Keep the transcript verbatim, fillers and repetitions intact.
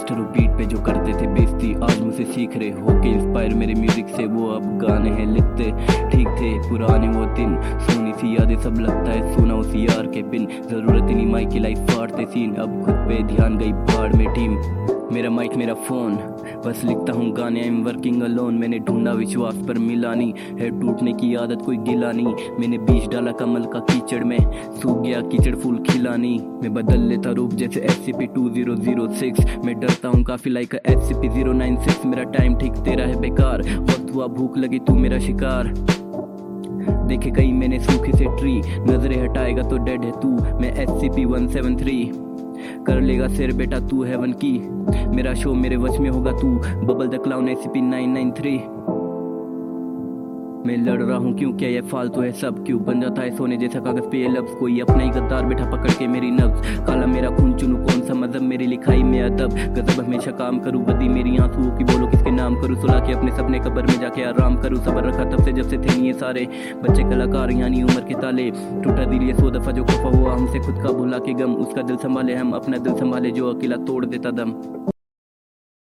Master beat पे जो करते थे बेइज्जती, आज मुझसे सीख रहे हो के इंस्पायर मेरे म्यूजिक से। वो अब गाने हैं लिखते, ठीक थे पुराने वो दिन, सोनी सी यादें सब लगता है सुना उस यार के बिन। जरूरत ही नहीं माइक की लाइफ फाड़ते सीन, अब खुद पे ध्यान गई बाढ़ में टीम। मेरा माइक मेरा फोन, बस लिखता हूँ गाने, आई एम वर्किंग अलोन। मैंने ढूंढा विश्वास पर मिला नहीं, है टूटने की आदत कोई गिला नहीं। मैंने बीज डाला कमल का कीचड़ में, सूख गया कीचड़ फूल खिला नहीं। मैं बदल लेता रूप जैसे S C P two zero zero six, मैं डरता हूँ काफी like S C P zero nine six. मेरा टाइम ठीक तेरा है बेकार, वक्त हुआ भूख लगी तू मेरा शिकार। देखे कहीं मैंने सूखे से ट्री, नजरें हटाएगा तो डेड है तू। मैं S C P one seven three, कर लेगा सिर बेटा तू हेवन की। मेरा शो मेरे वश में होगा तू, bubble the clown S C P nine nine three. मैं लड़ रहा हूँ क्यों, क्या ये फालतू है सब, क्यों बन जाता है सोने जैसा कागज पे ये लफ्ज। कोई अपना ही गद्दार बैठा पकड़ के मेरी नब्ज, काला मेरा खून चुनू कौन सा मजहब, मेरी लिखाई में अदब। गजब हमेशा काम करूँ, बदी मेरी आंसुओं की बोलो किसके नाम करूँ। सुला के अपने सपने कब्र में जाके आराम करूँ। सबर रखा तब से जब से थे ये सारे बच्चे कलाकार, यानी उम्र के ताले। टूटा दिल ये सौ दफा जो खफा हुआ हमसे खुद का भुला के गम, उसका दिल संभाले हम अपना दिल संभाले जो अकेला तोड़ देता दम।